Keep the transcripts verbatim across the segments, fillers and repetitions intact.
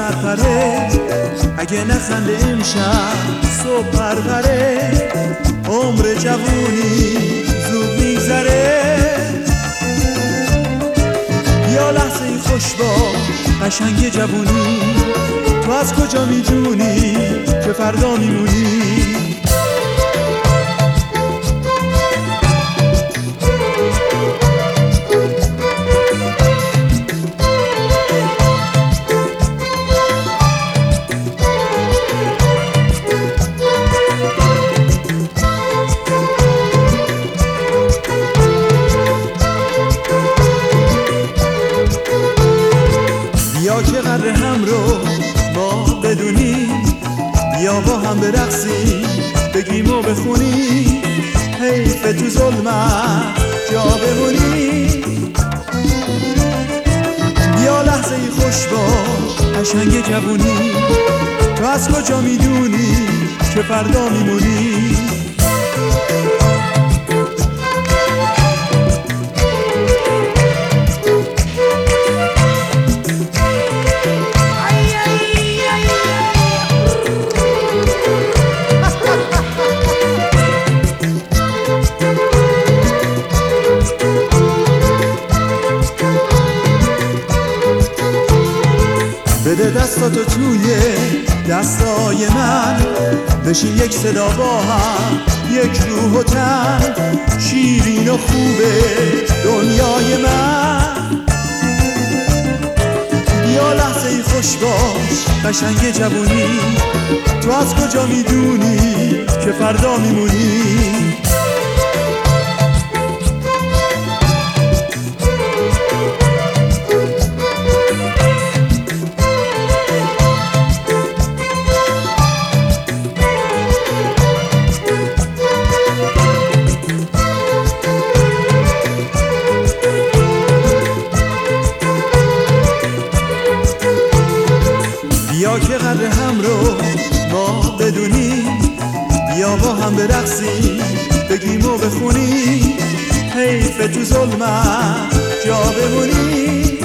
سرپره، اگه نخنده امشب صبح پرپره، عمر جوونی زود میگذره. یا لحظه ای خوش باش قشنگ جوونی، تو از کجا میدونی که فردا میمونی؟ بیا که قدر هم رو ما بدونیم، بیا با هم برقصیم بگیم و بخونیم، حیف تو ظلمت جا بمونی. بیا لحظه ای خوش باش قشنگ جوونی، تو از کجا میدونی که فردا میمونی؟ بده دستاتو توی دستای من، بشین یک صدا با هم، یک روح و تن، شیرین و خوبه دنیای من. بیا لحظه ای خوش باش قشنگ جوونی، تو از کجا میدونی که فردا میمونی؟ بیا که قدر هم رو ما بدونیم، بیا با هم برقصیم بگیم و بخونیم، حیف تو ظلمت جا بمونی.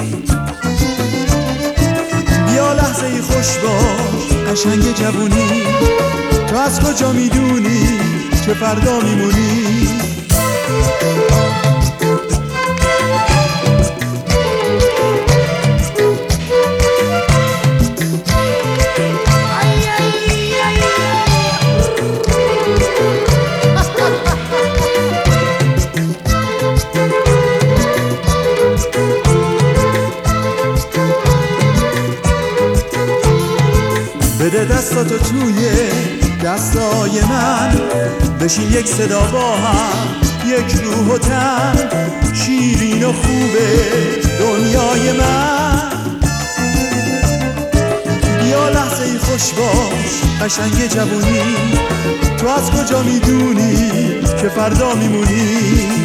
بیا لحظه ای خوش باش قشنگ جوونی، تو از کجا میدونی که فردا میمونی؟ بده دستاتو توی دستای من، بشین یک صدا با هم، یک روح و تن، شیرین و خوبه دنیای من. بیا لحظه ای خوش باش قشنگ جوونی، تو از کجا میدونی که فردا میمونی؟